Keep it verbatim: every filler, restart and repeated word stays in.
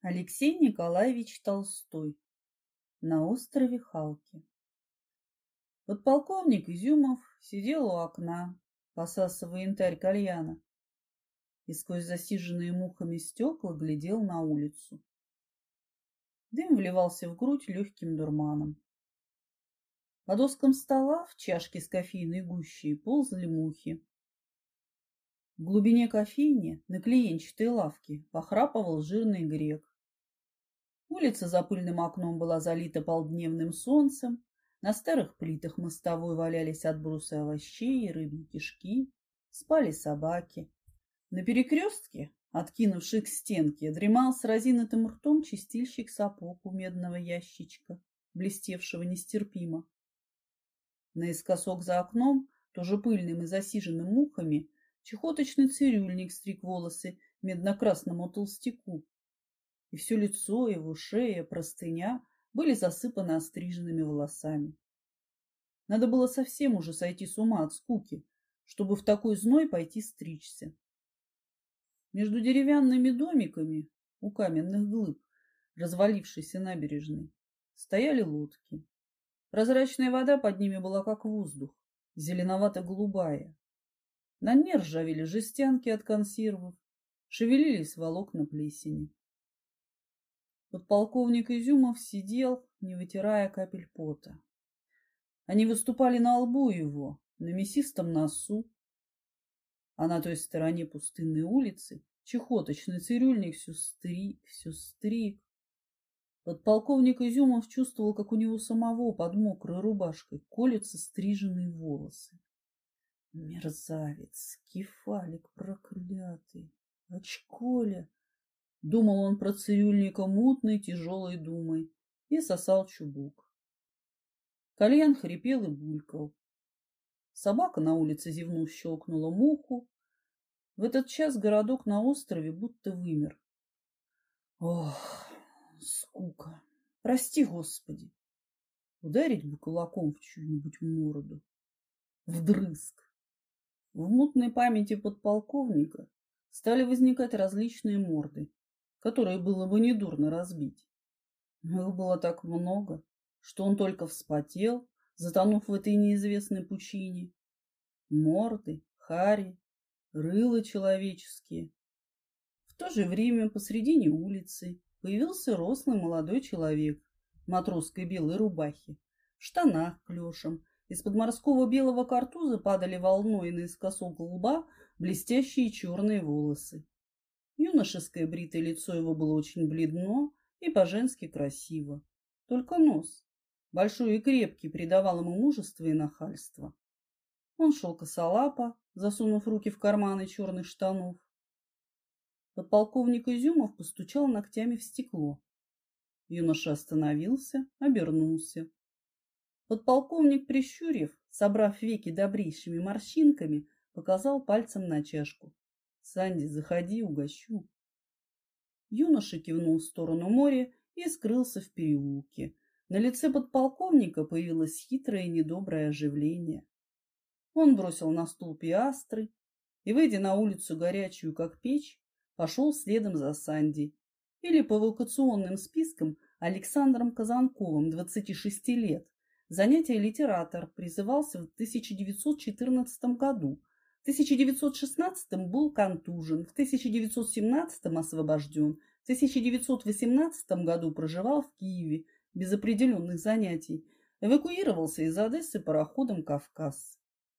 Алексей Николаевич Толстой. На острове Халки. Подполковник Изюмов сидел у окна, посасывая янтарь кальяна, и сквозь засиженные мухами стекла глядел на улицу. Дым вливался в грудь легким дурманом. По доскам стола в чашке с кофейной гущей ползали мухи. В глубине кофейни на клиентчатой лавке похрапывал жирный грек. Улица за пыльным окном была залита полдневным солнцем, на старых плитах мостовой валялись отбросы овощей и рыбьи кишки, спали собаки. На перекрестке, откинувший к стенке, дремал с разинутым ртом чистильщик сапог у медного ящичка, блестевшего нестерпимо. Наискосок за окном, тоже пыльным и засиженным мухами, чехоточный цирюльник стриг волосы медно-красному толстяку, и все лицо его, шея, простыня были засыпаны остриженными волосами. Надо было совсем уже сойти с ума от скуки, чтобы в такой зной пойти стричься. Между деревянными домиками у каменных глыб, развалившейся набережной, стояли лодки. Прозрачная вода под ними была как воздух, зеленовато-голубая. На дне ржавели жестянки от консервов, шевелились волокна плесени. Подполковник Изюмов сидел, не вытирая капель пота. Они выступали на лбу его, на мясистом носу, а на той стороне пустынной улицы чехоточный цирюльник все стриг, все стриг. Подполковник Изюмов чувствовал, как у него самого под мокрой рубашкой колются стриженные волосы. Мерзавец, кефалик проклятый, очколя! Думал он про цирюльника мутной, тяжелой думой и сосал чубук. Кальян хрипел и булькал. Собака на улице, зевнув, щелкнула муху. В этот час городок на острове будто вымер. Ох, скука! Прости, Господи! Ударить бы кулаком в чью-нибудь морду. Вдрызг! В мутной памяти подполковника стали возникать различные морды, которые было бы недурно разбить. Но их было так много, что он только вспотел, затонув в этой неизвестной пучине. Морды, хари, рыла человеческие. В то же время посредине улицы появился рослый молодой человек в матросской белой рубахе, в штанах клешем. Из-под морского белого картуза падали волной наискосок лба блестящие черные волосы. Юношеское бритое лицо его было очень бледно и по-женски красиво. Только нос, большой и крепкий, придавал ему мужество и нахальство. Он шел косолапо, засунув руки в карманы черных штанов. Подполковник Изюмов постучал ногтями в стекло. Юноша остановился, обернулся. Подполковник, прищурив, собрав веки добрейшими морщинками, показал пальцем на чашку. — Санди, заходи, угощу. Юноша кивнул в сторону моря и скрылся в переулке. На лице подполковника появилось хитрое и недоброе оживление. Он бросил на стул пиастры и, выйдя на улицу горячую, как печь, пошел следом за Санди, или по эвакуационным спискам Александром Казанковым, двадцати шести лет. Занятие литератор призывался в тысяча девятьсот четырнадцатом году. В тысяча девятьсот шестнадцатом был контужен, в тысяча девятьсот семнадцатом освобожден, в тысяча девятьсот восемнадцатом году проживал в Киеве без определенных занятий, эвакуировался из Одессы пароходом «Кавказ».